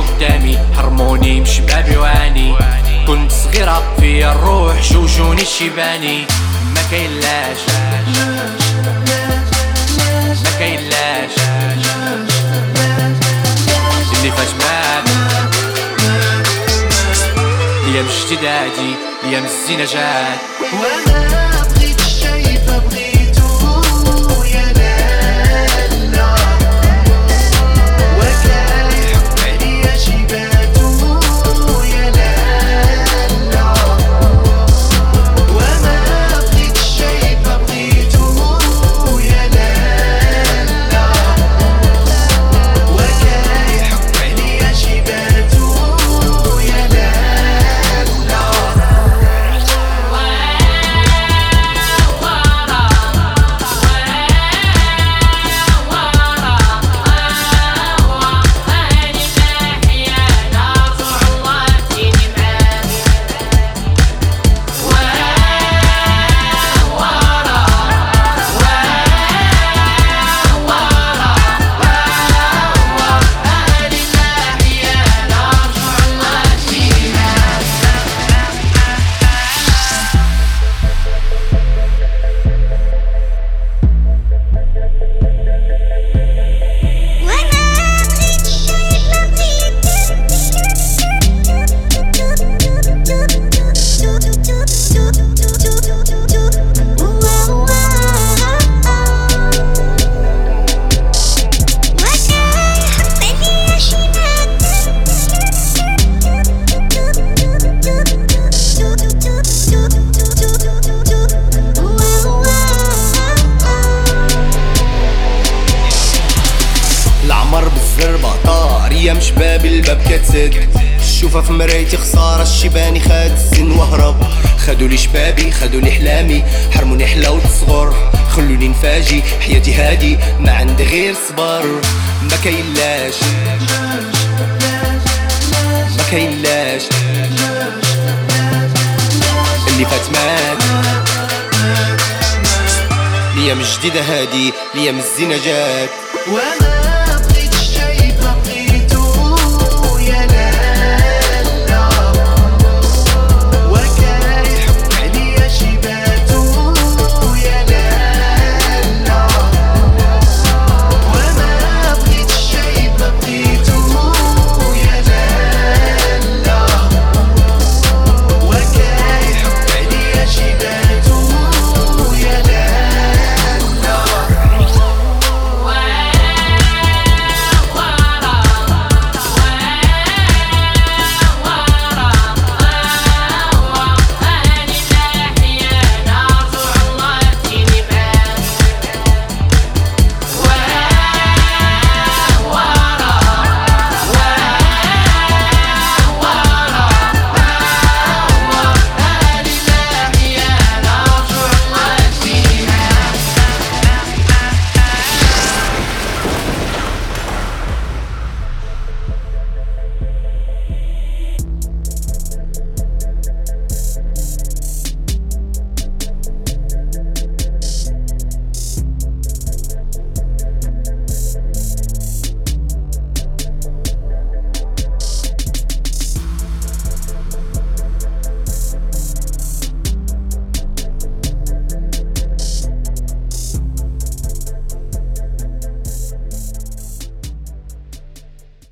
قدامي حرموني من شبابي واني. كنت صغيرة في الروح جوجوني الشيباني. ما كاينلاش ما كاينلاش اللي فات مات. ايام الجديد هادي ايام الزينة جات. وانا بغيت الشايب بغيتو يا لالا وكايحب عليا جيباتو يا لالا. وانا بغيت الشايب بغيتو يا لالا وكايحب عليا جيباتو يا لالا. العمر بالزربة طار ايام شبابي الباب كتسد. الشوفة في مرايتي خسارة الشيباني خاد السن وهرب. خدولي شبابي خدولي حلامي حرموني حلاوة الصغر. خلوني نفاجي حياتي هادي ما عندي غير صبر. ما كاينلاش ما كاينلاش اللي فات مات. الايام الجديدة هادي الايام الزينة جات.